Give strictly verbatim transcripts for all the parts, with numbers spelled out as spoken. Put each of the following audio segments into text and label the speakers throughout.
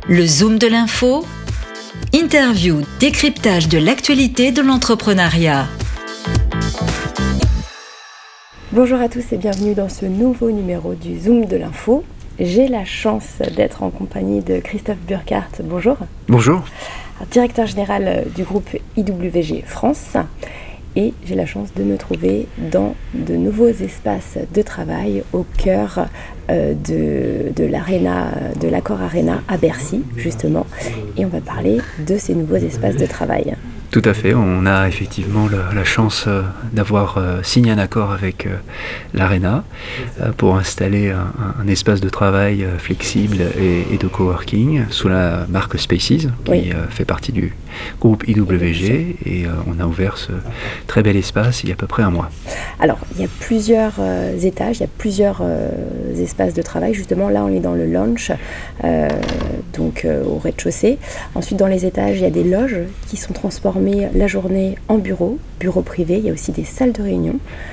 Speaker 1: Le Zoom de l'info, interview, décryptage de l'actualité de l'entrepreneuriat.
Speaker 2: Bonjour à tous et bienvenue dans ce nouveau numéro du Zoom de l'info. J'ai la chance d'être en compagnie de Christophe Burkhardt. Bonjour.
Speaker 3: Bonjour.
Speaker 2: Directeur général du groupe I W G France. Et j'ai la chance de me trouver dans de nouveaux espaces de travail au cœur euh, de, de l'Arena, de l'Accor Arena à Bercy, justement. Et on va parler de ces nouveaux espaces de travail.
Speaker 3: Tout à fait, on a effectivement la, la chance euh, d'avoir euh, signé un accord avec euh, l'Arena euh, pour installer un, un espace de travail euh, flexible et, et de coworking sous la marque Spaces, qui oui. euh, fait partie du groupe I W G, et euh, on a ouvert ce très bel espace il y a à peu près un mois.
Speaker 2: Alors, il y a plusieurs euh, étages, il y a plusieurs euh, espaces de travail. Justement, là, on est dans le lounge, euh, donc euh, au rez-de-chaussée. Ensuite, dans les étages, il y a des loges qui sont transformées la journée en bureau, bureau privé. Il y a aussi des salles de réunion.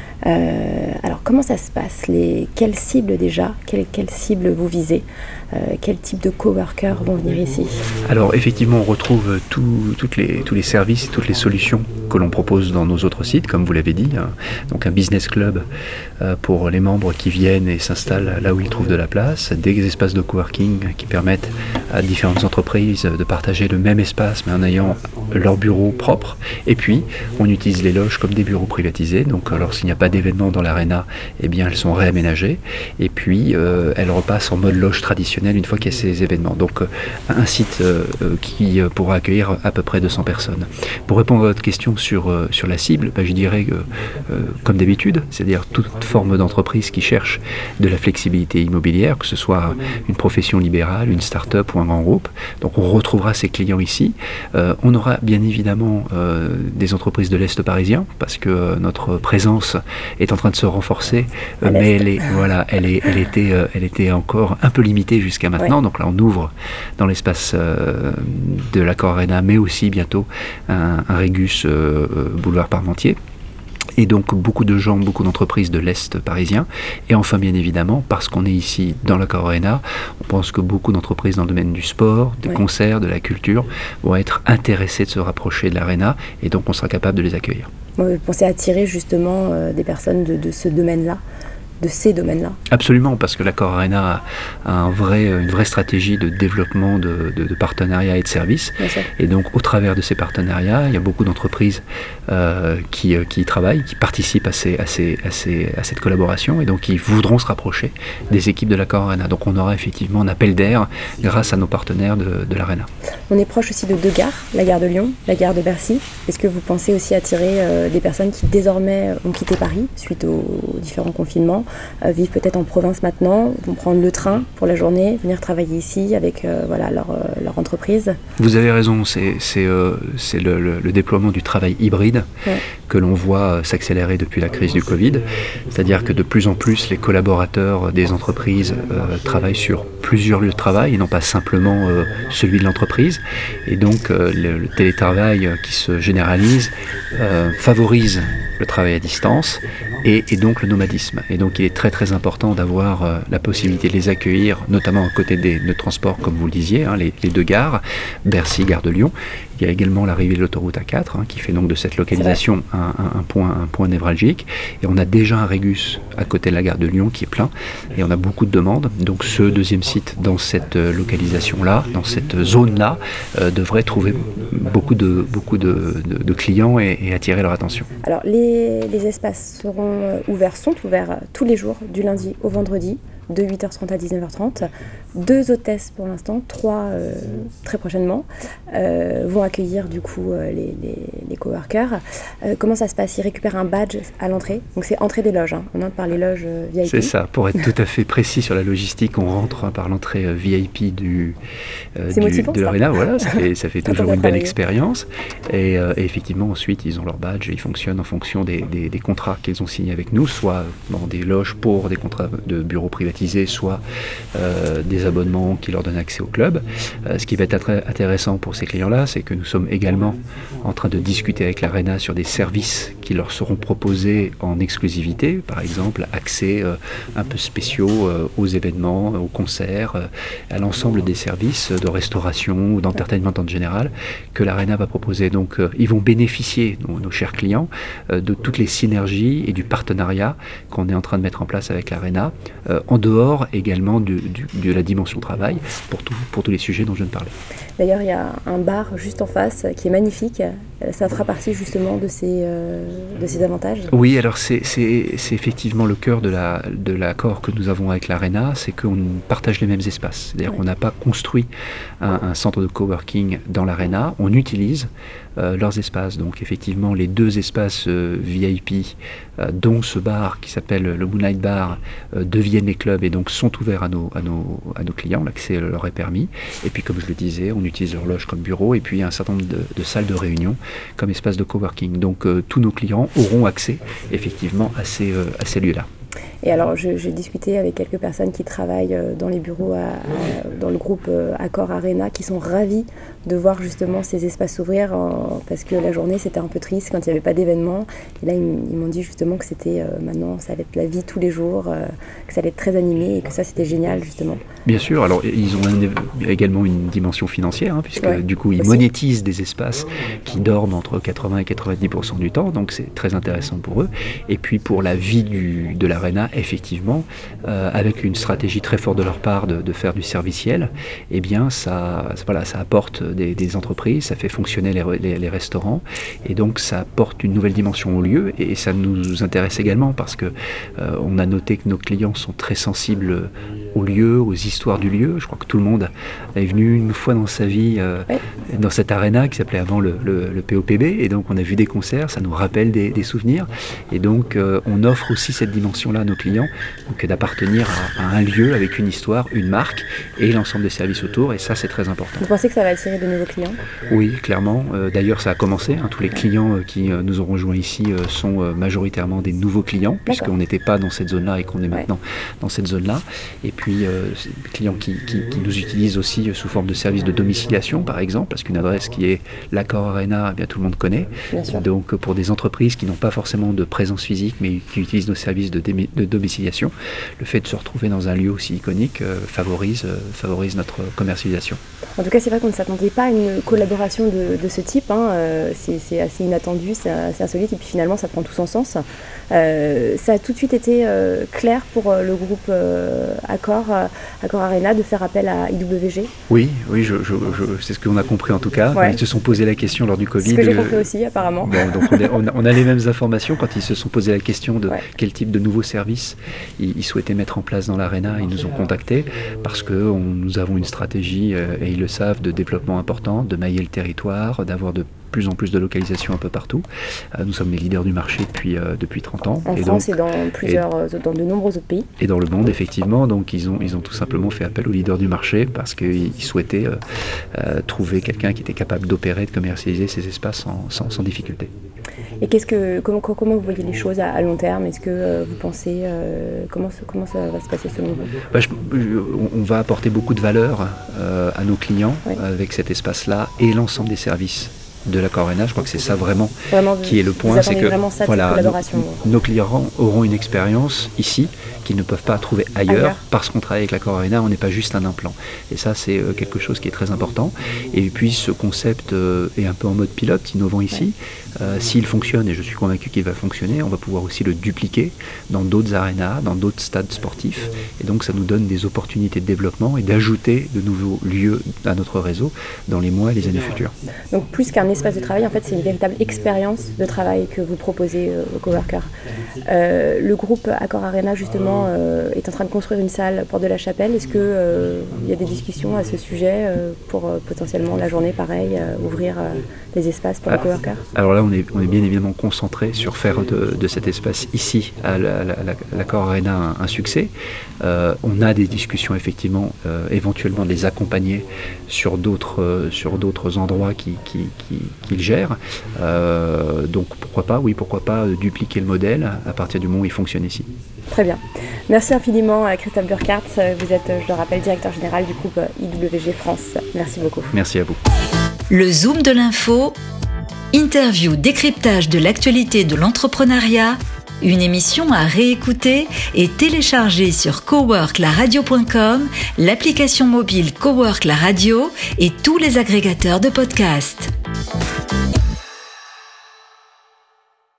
Speaker 2: Euh, alors, comment ça se passe? Les, Quelles cibles déjà? Quelles quelle cibles vous visez? euh, Quel type de coworkers vont venir ici?
Speaker 3: Alors, effectivement, on retrouve tout, toutes les, tous les services, toutes les solutions que l'on propose dans nos autres sites, comme vous l'avez dit. Hein. Donc, un business club euh, pour les membres qui viennent et s'installent là où ils trouvent de la place. Des espaces de coworking qui permettent à différentes entreprises de partager le même espace, mais en ayant leur bureau propre. Et puis, on utilise les loges comme des bureaux privatisés. Donc, lorsqu'il n'y a pas d'événements dans l'Arena, eh bien, elles sont réaménagées. Et puis, euh, elles repassent en mode loge traditionnelle une fois qu'il y a ces événements. Donc, euh, un site euh, qui euh, pourra accueillir à peu près deux cents personnes. Pour répondre à votre question sur, euh, sur la cible, bah, je dirais que, euh, comme d'habitude, c'est-à-dire toute forme d'entreprise qui cherche de la flexibilité immobilière, que ce soit une profession libérale, une start-up ou un grand groupe. Donc, on retrouvera ces clients ici. Euh, on aura bien évidemment euh, des entreprises de l'Est parisien, parce que euh, notre présence est en train de se renforcer, euh, mais elle, est, voilà, elle, est, elle, était, euh, elle était encore un peu limitée jusqu'à maintenant. Ouais. Donc là, on ouvre dans l'espace euh, de l'Accor Arena, mais aussi bientôt un, un Régus euh, boulevard Parmentier. Et donc beaucoup de gens, beaucoup d'entreprises de l'Est parisien. Et enfin, bien évidemment, parce qu'on est ici dans l'Accor Arena, on pense que beaucoup d'entreprises dans le domaine du sport, des oui. concerts, de la culture, vont être intéressées de se rapprocher de l'Arena, et donc on sera capable de les accueillir.
Speaker 2: Vous pensez attirer justement euh, des personnes de, de ce domaine-là, de ces domaines-là?
Speaker 3: Absolument, parce que l'Accor Arena a un vrai, une vraie stratégie de développement de, de, de partenariats et de services. Et donc, au travers de ces partenariats, il y a beaucoup d'entreprises euh, qui, qui y travaillent, qui participent à, ces, à, ces, à, ces, à cette collaboration, et donc qui voudront se rapprocher des équipes de l'Accor Arena. Donc, on aura effectivement un appel d'air grâce à nos partenaires de, de l'Arena.
Speaker 2: On est proche aussi de deux gares, la gare de Lyon, la gare de Bercy. Est-ce que vous pensez aussi attirer euh, des personnes qui désormais ont quitté Paris suite aux, aux différents confinements, euh, vivent peut-être en province maintenant, vont prendre le train pour la journée, venir travailler ici avec euh, voilà, leur, euh, leur entreprise?
Speaker 3: Vous avez raison, c'est, c'est, euh, c'est le, le, le déploiement du travail hybride ouais. que l'on voit s'accélérer depuis la crise du Covid. C'est-à-dire que de plus en plus, les collaborateurs des entreprises euh, travaillent sur plusieurs lieux de travail et non pas simplement euh, celui de l'entreprise. Et donc, euh, le, le télétravail qui se généralise euh, favorise le travail à distance et, et donc le nomadisme. Et donc, il est très très important d'avoir euh, la possibilité de les accueillir, notamment à côté des nœuds de transport, comme vous le disiez, hein, les, les deux gares, Bercy, gare de Lyon. Il y a également l'arrivée de l'autoroute A quatre, hein, qui fait donc de cette localisation un, un, un, point, un point névralgique. Et on a déjà un Régus à côté de la gare de Lyon qui est plein, et on a beaucoup de demandes. Donc ce deuxième site dans cette localisation-là, dans cette zone-là, euh, devrait trouver beaucoup de, beaucoup de, de, de clients et, et attirer leur attention.
Speaker 2: Alors les, les espaces seront ouverts, sont ouverts tous les jours, du lundi au vendredi, de huit heures trente à dix-neuf heures trente. Deux hôtesses pour l'instant, trois euh, très prochainement, euh, vont accueillir du coup euh, les, les, les coworkers. Euh, comment ça se passe? Ils récupèrent un badge à l'entrée, donc c'est entrée des loges, hein. On entre par les loges euh, V I P.
Speaker 3: C'est ça, pour être tout à fait précis sur la logistique, on rentre par l'entrée euh, V I P du, euh, du, motivant, de l'Arena, voilà, ça fait, ça fait toujours une belle expérience. Et, euh, et effectivement, ensuite, ils ont leur badge et ils fonctionnent en fonction des, des, des contrats qu'ils ont signés avec nous, soit dans des loges pour des contrats de bureaux privatisés, soit euh, des abonnements qui leur donnent accès au club. Euh, ce qui va être intéressant pour ces clients-là, c'est que nous sommes également en train de discuter avec l'Arena sur des services qui leur seront proposés en exclusivité, par exemple accès euh, un peu spéciaux euh, aux événements, aux concerts, euh, à l'ensemble des services de restauration ou d'entertainment en général que l'Arena va proposer. Donc euh, ils vont bénéficier, nos, nos chers clients, euh, de toutes les synergies et du partenariat qu'on est en train de mettre en place avec l'Arena, euh, en dehors également du, du, de la dimension travail pour, tout, pour tous les sujets dont je viens de parler.
Speaker 2: D'ailleurs, il y a un bar juste en face qui est magnifique. Ça fera partie justement de ces, euh, de ces avantages.
Speaker 3: Oui, alors c'est, c'est, c'est effectivement le cœur de, la, de l'accord que nous avons avec l'Arena, c'est qu'on partage les mêmes espaces. C'est-à-dire ouais. qu'on n'a pas construit un, un centre de coworking dans l'Arena, on utilise euh, leurs espaces. Donc effectivement, les deux espaces euh, V I P, euh, dont ce bar qui s'appelle le Moonlight Bar, euh, deviennent les clubs et donc sont ouverts à nos, à nos, à nos clients. L'accès leur est permis. Et puis comme je le disais, on utilise leur loge comme bureau et puis un certain nombre de, de salles de réunion comme espace de coworking. Donc euh, tous nos clients auront accès effectivement à ces, euh, à ces lieux-là.
Speaker 2: Et alors, je, j'ai discuté avec quelques personnes qui travaillent dans les bureaux, à, à, dans le groupe Accor Arena, qui sont ravis de voir justement ces espaces s'ouvrir, en, parce que la journée, c'était un peu triste quand il n'y avait pas d'événement. Et là, ils, ils m'ont dit justement que c'était euh, maintenant, ça allait être la vie tous les jours, euh, que ça allait être très animé et que ça, c'était génial justement.
Speaker 3: Bien sûr, alors ils ont un, également une dimension financière, hein, puisque ouais, du coup, ils aussi. monétisent des espaces qui dorment entre quatre-vingts et quatre-vingt-dix pour cent du temps, donc c'est très intéressant pour eux. Et puis pour la vie du, de l'Arena, effectivement, euh, avec une stratégie très forte de leur part de, de faire du serviciel, eh bien ça, voilà, ça apporte des, des entreprises, ça fait fonctionner les, les, les restaurants, et donc ça apporte une nouvelle dimension au lieu, et, et ça nous intéresse également parce que euh, on a noté que nos clients sont très sensibles au lieu, aux histoires du lieu. Je crois que tout le monde est venu une fois dans sa vie euh, oui. dans cette Arena qui s'appelait avant le, le, le P O P B, et donc on a vu des concerts, ça nous rappelle des, des souvenirs, et donc euh, on offre aussi cette dimension-là à nos clients, donc d'appartenir à, à un lieu avec une histoire, une marque et l'ensemble des services autour, et ça c'est très important.
Speaker 2: Vous pensez que ça va attirer de nouveaux clients ?
Speaker 3: Oui, clairement. Euh, d'ailleurs ça a commencé, hein. Tous les clients euh, qui euh, nous ont rejoints ici euh, sont euh, majoritairement des nouveaux clients, puisqu'on n'était pas dans cette zone-là et qu'on est maintenant ouais. dans cette zone-là. Et puis euh, des clients qui, qui, qui nous utilisent aussi euh, sous forme de service de domiciliation, par exemple, parce qu'une adresse qui est l'Accor Arena, eh bien, tout le monde connaît. Donc euh, pour des entreprises qui n'ont pas forcément de présence physique, mais qui utilisent nos services de, dé- de domiciliation, le fait de se retrouver dans un lieu aussi iconique euh, favorise, euh, favorise notre commercialisation.
Speaker 2: En tout cas, c'est vrai qu'on ne s'attendait pas à une collaboration de, de ce type. Hein. Euh, c'est, c'est assez inattendu, c'est assez insolite, et puis finalement, ça prend tout son sens. Euh, ça a tout de suite été euh, clair pour euh, le groupe euh, Accor, euh, Accor Arena, de faire appel à I W G.
Speaker 3: Oui, oui, je, je, je, c'est ce qu'on a compris en tout cas.
Speaker 2: Ouais.
Speaker 3: Ils se sont posé la question lors du Covid.
Speaker 2: C'est ce que j'ai compris aussi, apparemment.
Speaker 3: Bon, donc on, est, on, a, on a les mêmes informations quand ils se sont posé la question de
Speaker 2: ouais.
Speaker 3: quel type de nouveaux services ils, ils souhaitaient mettre en place dans l'Arena. Ils nous ont contactés parce que on, nous avons une stratégie, euh, et ils le savent, de développement important, de mailler le territoire, d'avoir de plus en plus de localisation un peu partout. Euh, nous sommes les leaders du marché depuis, euh, depuis trente ans.
Speaker 2: En
Speaker 3: et
Speaker 2: France
Speaker 3: donc,
Speaker 2: et dans, plusieurs, et dans de nombreux autres pays.
Speaker 3: Et dans le monde, effectivement. Donc ils ont, ils ont tout simplement fait appel aux leaders du marché parce qu'ils souhaitaient euh, euh, trouver quelqu'un qui était capable d'opérer, de commercialiser ces espaces sans, sans, sans difficulté.
Speaker 2: Et qu'est-ce que, comment, comment vous voyez les choses à, à long terme ? Est-ce que euh, vous pensez, euh, comment, comment ça va se passer selon vous ?
Speaker 3: bah, je, On va apporter beaucoup de valeur euh, à nos clients oui. avec cet espace-là et l'ensemble des services de l'Accor Arena. Je crois que c'est ça vraiment, vraiment qui est le point.
Speaker 2: C'est que ça,
Speaker 3: voilà, nos, nos clients auront une expérience ici qu'ils ne peuvent pas trouver ailleurs, ailleurs. Parce qu'on travaille avec l'Accor Arena, on n'est pas juste un implant. Et ça, c'est euh, quelque chose qui est très important. Et puis, ce concept euh, est un peu en mode pilote, innovant ici. Euh, s'il fonctionne, et je suis convaincu qu'il va fonctionner, on va pouvoir aussi le dupliquer dans d'autres arénas, dans d'autres stades sportifs. Et donc, ça nous donne des opportunités de développement et d'ajouter de nouveaux lieux à notre réseau dans les mois et les années futures.
Speaker 2: Donc, plus qu'un espace de travail, en fait, c'est une véritable expérience de travail que vous proposez euh, aux coworkers. Euh, le groupe Accor Arena, justement, euh, est en train de construire une salle Porte de la Chapelle. Est-ce qu'il euh, y a des discussions à ce sujet euh, pour euh, potentiellement la journée, pareil, euh, ouvrir euh, les espaces pour ah, les coworkers ?
Speaker 3: Alors là, on est, on est bien évidemment concentré sur faire de, de cet espace ici, à la, la, la, l'Accor Arena, un, un succès. Euh, on a des discussions, effectivement, euh, éventuellement de les accompagner sur d'autres, euh, sur d'autres endroits qui, qui, qui, qui le gèrent. Euh, donc pourquoi pas, oui, pourquoi pas euh, dupliquer le modèle à partir du moment où il fonctionne ici.
Speaker 2: Très bien. Merci infiniment à Christophe Burkhardt. Vous êtes, je le rappelle, directeur général du groupe I W G France. Merci beaucoup.
Speaker 3: Merci à vous.
Speaker 1: Le Zoom de l'info, Interview, décryptage de l'actualité de l'entrepreneuriat, une émission à réécouter et télécharger sur cowork la radio point com, l'application mobile Cowork la radio et tous les agrégateurs de podcasts.